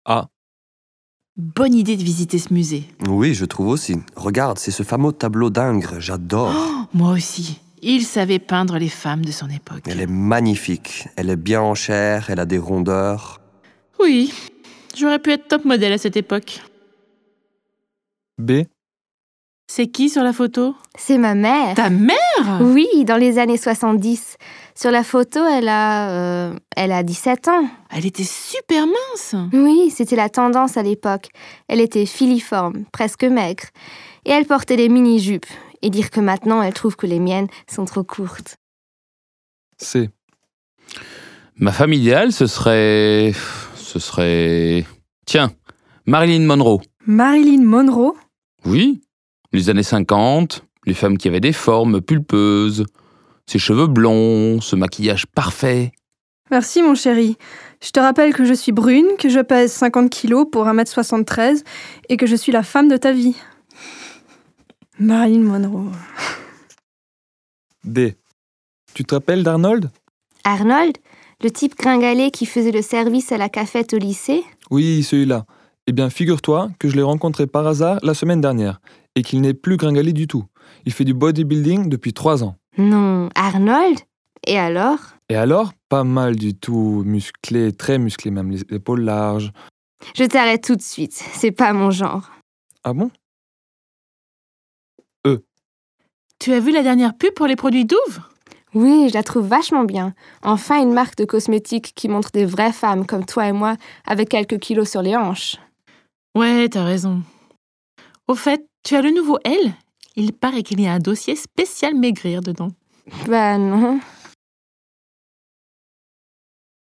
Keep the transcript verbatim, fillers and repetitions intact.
Ah, Bonne idée de visiter ce musée. Oui, je trouve aussi. Regarde, c'est ce fameux tableau d'Ingres, j'adore. Oh, moi aussi. Il savait peindre les femmes de son époque. Elle est magnifique, elle est bien en chair, elle a des rondeurs. Oui, j'aurais pu être top modèle à cette époque. B. C'est qui sur la photo? C'est ma mère. Ta mère? Oui, dans les années soixante-dix. Sur la photo, elle a, euh, elle a dix-sept ans. Elle était super mince. Oui, c'était la tendance à l'époque. Elle était filiforme, presque maigre. Et elle portait des mini-jupes. Et dire que maintenant, elle trouve que les miennes sont trop courtes. C. Ma femme idéale, ce serait... Ce serait... Tiens, Marilyn Monroe. Marilyn Monroe? Oui, les années cinquante, les femmes qui avaient des formes pulpeuses, ses cheveux blonds, ce maquillage parfait. Merci mon chéri. Je te rappelle que je suis brune, que je pèse cinquante kilos pour un mètre soixante-treize et que je suis la femme de ta vie. Marilyn Monroe. D. Tu te rappelles d'Arnold? Arnold, le type gringalet qui faisait le service à la cafette au lycée? Oui, celui-là. Eh bien, figure-toi que je l'ai rencontré par hasard la semaine dernière et qu'il n'est plus gringalé du tout. Il fait du bodybuilding depuis trois ans. Non, Arnold? Et alors? Et alors, pas mal du tout, musclé, très musclé même, les épaules larges. Je t'arrête tout de suite, c'est pas mon genre. Ah bon? Tu as vu la dernière pub pour les produits Douve? Oui, je la trouve vachement bien. Enfin, une marque de cosmétiques qui montre des vraies femmes comme toi et moi avec quelques kilos sur les hanches. Ouais, t'as raison. Au fait, tu as le nouveau Elle? Il paraît qu'il y a un dossier spécial maigrir dedans. Bah non.